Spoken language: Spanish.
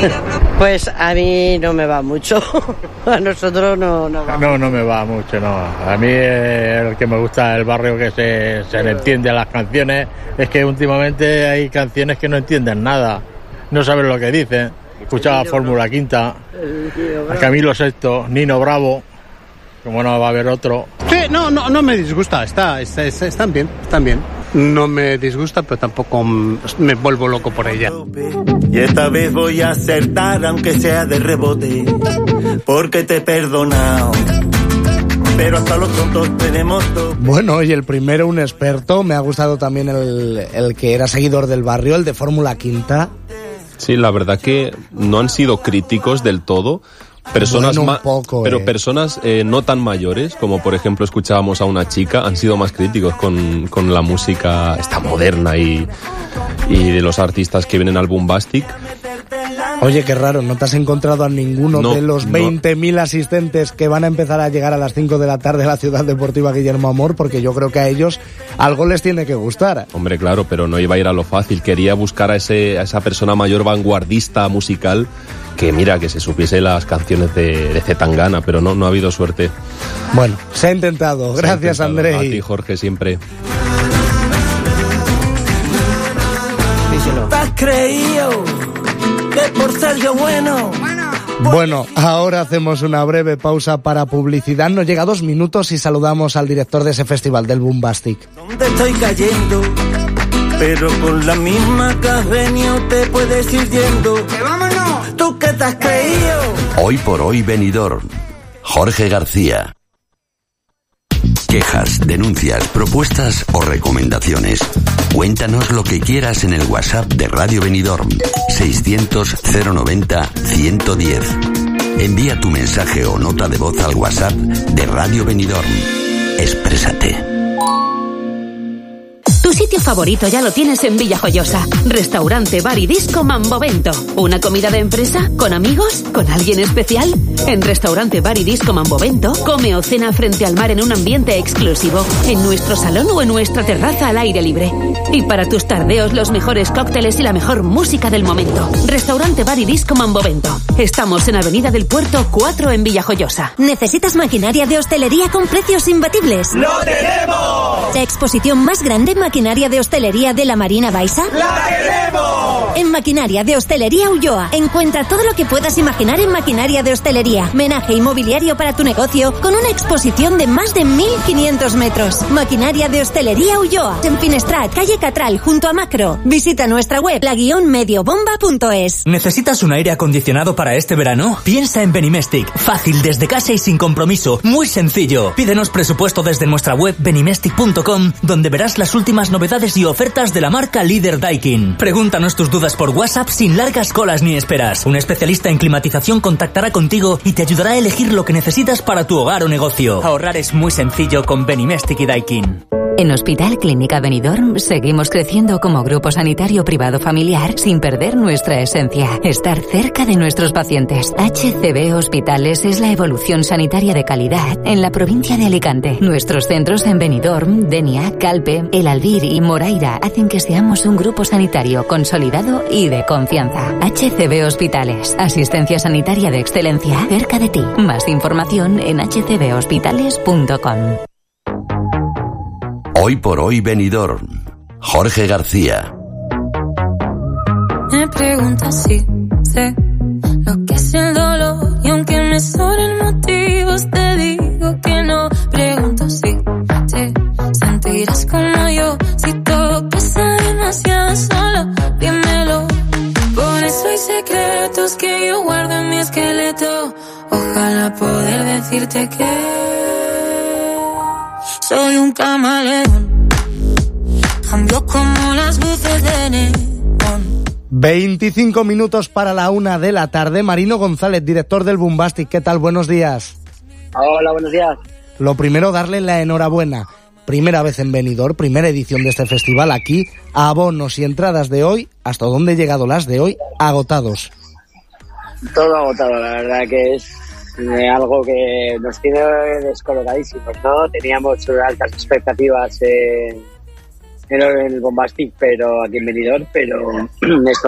Pues a mí no me va mucho. A nosotros no va. No me va mucho, no. A mí el que me gusta el barrio que se le entiende a las canciones es que últimamente hay canciones que no entienden nada. No saben lo que dicen. Escuchaba Fórmula Quinta, a Camilo VI, Nino Bravo, como no va a haber otro. Sí, no me disgusta, están bien. No me disgusta, pero tampoco me vuelvo loco por ella. Y esta vez voy a acertar, aunque sea de rebote, porque te he perdonado. Pero hasta los tontos tenemos todo. Bueno, y el primero, un experto. Me ha gustado también el que era seguidor del barrio, el de Fórmula Quinta. Sí, la verdad que no han sido críticos del todo. Personas personas no tan mayores, como por ejemplo escuchábamos a una chica, han sido más críticos con la música esta moderna y de los artistas que vienen al Boombastic. Oye, qué raro, ¿no te has encontrado a ninguno de los 20.000 asistentes que van a empezar a llegar a las 5 de la tarde a la Ciudad Deportiva Guillermo Amor? Porque yo creo que a ellos algo les tiene que gustar. Hombre, claro, pero no iba a ir a lo fácil. Quería buscar a esa persona mayor vanguardista musical que, mira, que se supiese las canciones de Zetangana, pero no ha habido suerte. Bueno, se ha intentado. Gracias, Andrei. A ti, Jorge, siempre. ¿Te has creído que por ser yo bueno? Bueno, ahora hacemos una breve pausa para publicidad. Nos llega 2 minutos y saludamos al director de ese festival del Boombastic. ¿Dónde estoy cayendo? Pero con la misma que has venido te puedes ir yendo. ¡Que vámonos! ¿Tú qué te has creído? Hoy por hoy Benidorm. Jorge García. Quejas, denuncias, propuestas o recomendaciones. Cuéntanos lo que quieras en el WhatsApp de Radio Benidorm 600 090 110. Envía tu mensaje o nota de voz al WhatsApp de Radio Benidorm. Exprésate. Tu sitio favorito ya lo tienes en Villajoyosa. Restaurante, bar y disco Mambovento. ¿Una comida de empresa? ¿Con amigos? ¿Con alguien especial? En Restaurante, bar y disco Mambovento, come o cena frente al mar en un ambiente exclusivo, en nuestro salón o en nuestra terraza al aire libre. Y para tus tardeos, los mejores cócteles y la mejor música del momento. Restaurante, bar y disco Mambovento. Estamos en Avenida del Puerto 4 en Villajoyosa. ¿Necesitas maquinaria de hostelería con precios imbatibles? ¡Lo tenemos! ¿La exposición más grande en maquinaria de hostelería de la Marina Baixa? ¡La tenemos! En Maquinaria de Hostelería Ulloa. Encuentra todo lo que puedas imaginar en maquinaria de hostelería, menaje inmobiliario para tu negocio, con una exposición de más de 1.500 metros. Maquinaria de Hostelería Ulloa. En Finestrat, calle Catral, junto a Macro. Visita nuestra web, la-mediobomba.es. ¿Necesitas un aire acondicionado para este verano? Piensa en Benimestic. Fácil, desde casa y sin compromiso. Muy sencillo. Pídenos presupuesto desde nuestra web benimestic.com, donde verás las últimas novedades y ofertas de la marca líder Daikin. Pregúntanos tus dudas por WhatsApp sin largas colas ni esperas. Un especialista en climatización contactará contigo y te ayudará a elegir lo que necesitas para tu hogar o negocio. Ahorrar es muy sencillo con Benimestic y Daikin. En Hospital Clínica Benidorm seguimos creciendo como grupo sanitario privado familiar sin perder nuestra esencia, estar cerca de nuestros pacientes. HCB Hospitales es la evolución sanitaria de calidad en la provincia de Alicante. Nuestros centros en Benidorm, Denia, Calpe, El Albir y Moraira hacen que seamos un grupo sanitario consolidado y de confianza. HCB Hospitales, asistencia sanitaria de excelencia cerca de ti. Más información en hcbhospitales.com. Hoy por hoy Benidorm. Jorge García. Me preguntas si sé lo que es el dolor y aunque me sobren motivos te digo que no. Pregunto si te sentirás como yo si todo pesa demasiado solo. Dímelo. Por eso hay secretos que yo guardo en mi esqueleto. Ojalá poder decirte que soy un camaleón, cambio como las luces de neón. 25 minutos para la 1 de la tarde. Marino González, director del Boombastic. ¿Qué tal? Buenos días. Hola, buenos días. Lo primero, darle la enhorabuena. Primera vez en Benidorm, primera edición de este festival aquí. Abonos y entradas de hoy, ¿hasta dónde he llegado las de hoy? Agotados. Todo agotado, la verdad que es algo que nos tiene descolocadísimos, ¿no? Teníamos altas expectativas en el Boombastic, pero aquí en Benidorm, pero esto